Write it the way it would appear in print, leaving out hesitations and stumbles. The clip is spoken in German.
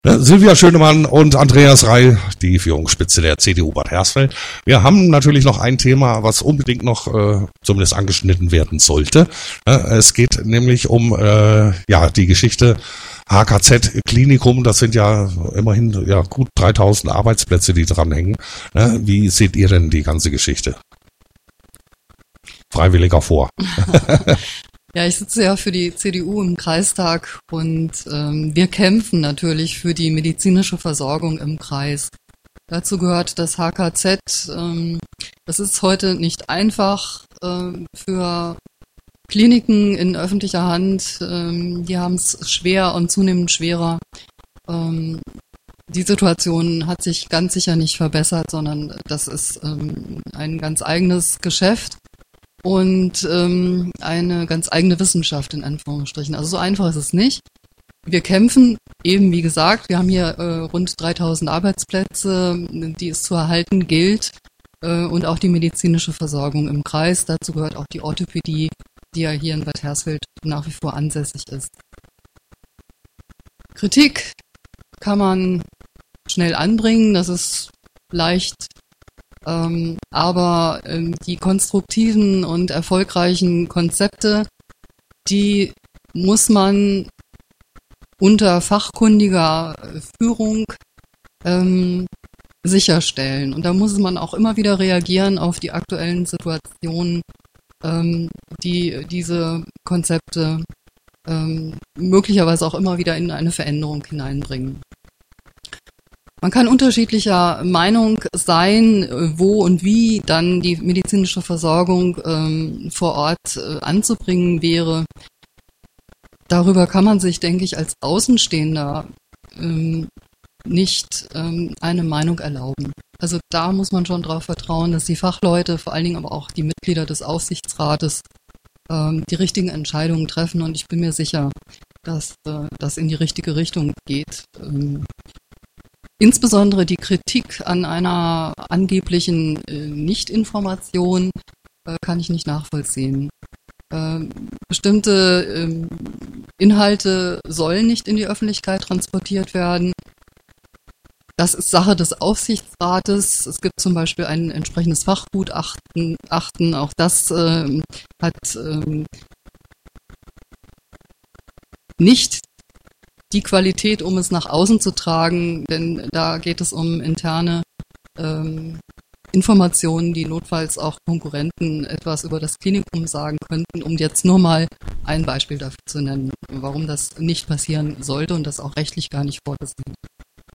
Silvia Schönemann und Andreas Reil, die Führungsspitze der CDU Bad Hersfeld. Wir haben natürlich noch ein Thema, was unbedingt noch zumindest angeschnitten werden sollte. Es geht nämlich um die Geschichte HKZ Klinikum. Das sind ja immerhin gut 3000 Arbeitsplätze, die dranhängen. Wie seht ihr denn die ganze Geschichte? Freiwilliger vor. Ja, ich sitze ja für die CDU im Kreistag und wir kämpfen natürlich für die medizinische Versorgung im Kreis. Dazu gehört das HKZ. Das ist heute nicht einfach für Kliniken in öffentlicher Hand. Die haben es schwer und zunehmend schwerer. Die Situation hat sich ganz sicher nicht verbessert, sondern das ist ein ganz eigenes Geschäft. Und eine ganz eigene Wissenschaft in Anführungsstrichen. Also so einfach ist es nicht. Wir kämpfen eben, wie gesagt, wir haben hier rund 3000 Arbeitsplätze, die es zu erhalten gilt und auch die medizinische Versorgung im Kreis. Dazu gehört auch die Orthopädie, die ja hier in Bad Hersfeld nach wie vor ansässig ist. Kritik kann man schnell anbringen, das ist leicht. Aber die konstruktiven und erfolgreichen Konzepte, die muss man unter fachkundiger Führung sicherstellen. Und da muss man auch immer wieder reagieren auf die aktuellen Situationen, die diese Konzepte möglicherweise auch immer wieder in eine Veränderung hineinbringen. Man kann unterschiedlicher Meinung sein, wo und wie dann die medizinische Versorgung vor Ort anzubringen wäre. Darüber kann man sich, denke ich, als Außenstehender nicht eine Meinung erlauben. Also da muss man schon darauf vertrauen, dass die Fachleute, vor allen Dingen aber auch die Mitglieder des Aufsichtsrates, die richtigen Entscheidungen treffen. Und ich bin mir sicher, dass das in die richtige Richtung geht. Insbesondere die Kritik an einer angeblichen Nichtinformation kann ich nicht nachvollziehen. Bestimmte Inhalte sollen nicht in die Öffentlichkeit transportiert werden. Das ist Sache des Aufsichtsrates. Es gibt zum Beispiel ein entsprechendes Fachgutachten. Auch das hat nicht die Qualität, um es nach außen zu tragen, denn da geht es um interne Informationen, die notfalls auch Konkurrenten etwas über das Klinikum sagen könnten, um jetzt nur mal ein Beispiel dafür zu nennen, warum das nicht passieren sollte und das auch rechtlich gar nicht vorgesehen ist.